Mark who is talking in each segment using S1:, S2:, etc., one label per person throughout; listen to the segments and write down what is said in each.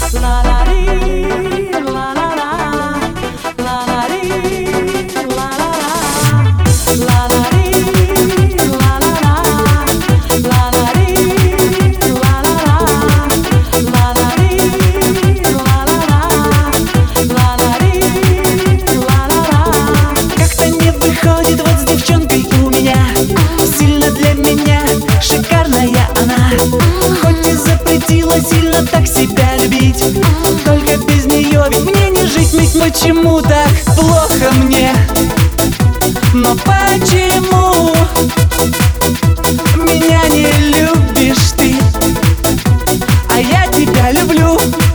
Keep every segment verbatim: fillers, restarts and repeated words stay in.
S1: Сильно так себя любить, только без нее ведь мне не жить. Ведь почему так плохо мне? Но почему меня не любишь ты, а я тебя люблю?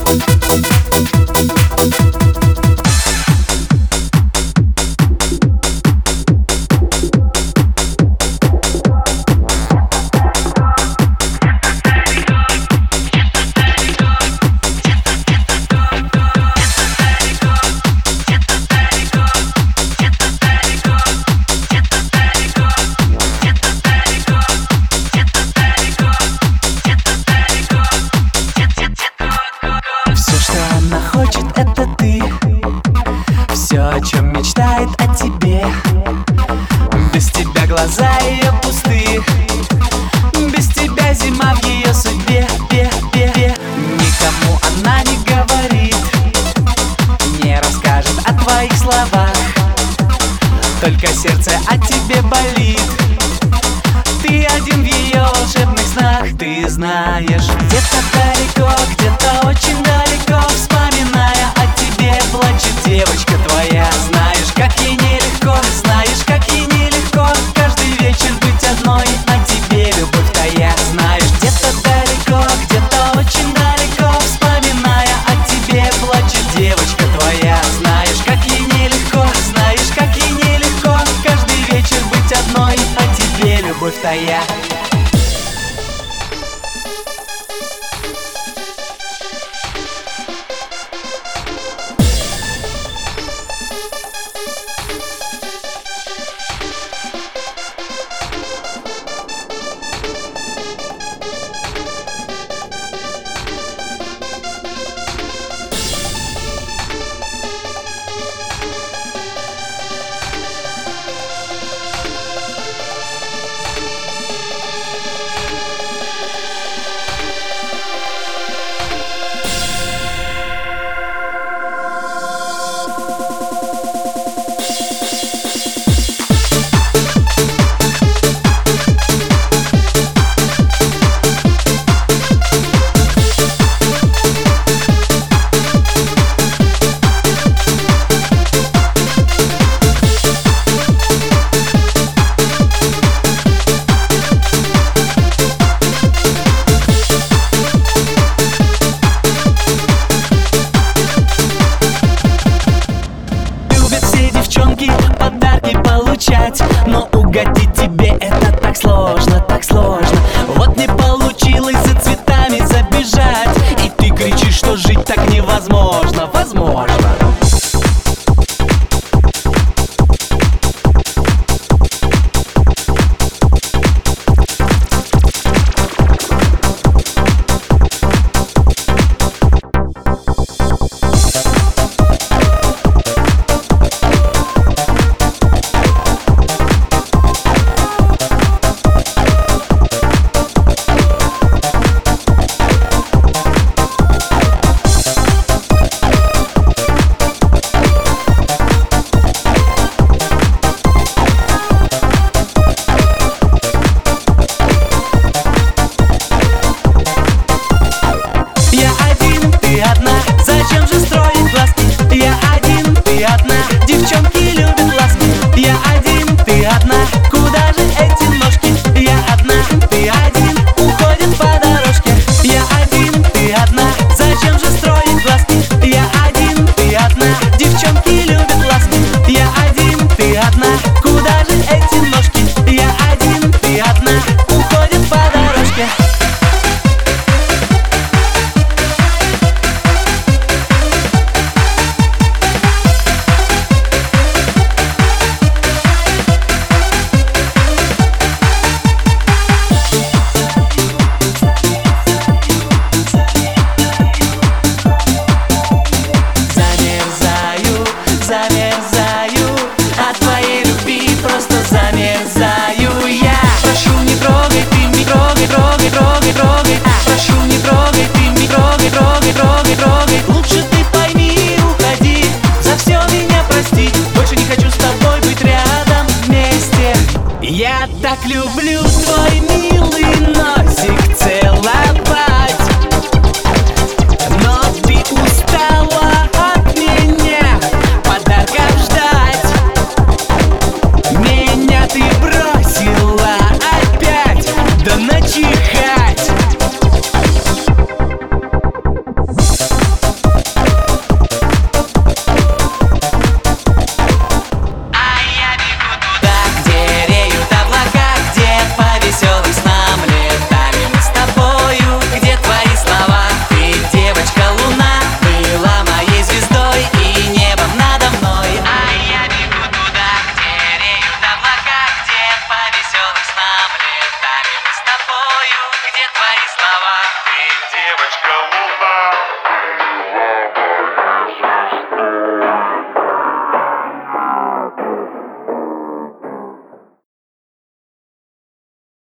S1: Это ты, все, о чем мечтает о тебе. Без тебя глаза ее пусты, без тебя зима в ее судьбе. Никому она не говорит, не расскажет о твоих словах, только сердце о тебе болит. Ты один в ее волшебных снах. Ты знаешь, где-то далеко, где-то очень далеко, вспоминая о тебе, плачет девочка твоя. Знаешь, как ей нелегко, знаешь, как ей нелегко каждый вечер быть одной, о тебе любовь тая. Знаешь, где-то далеко, где-то очень далеко, вспоминая о тебе, плачет девочка твоя. Знаешь, как ей нелегко, знаешь, как ей нелегко каждый вечер быть одной, о тебе любовь тая. Подарки получать, но угодить тебе это так сложно, так сложно. Вот не получилось за цветами забежать, и ты кричишь, что жить так невозможно. Возможно. Я так люблю твой милый носик, целый.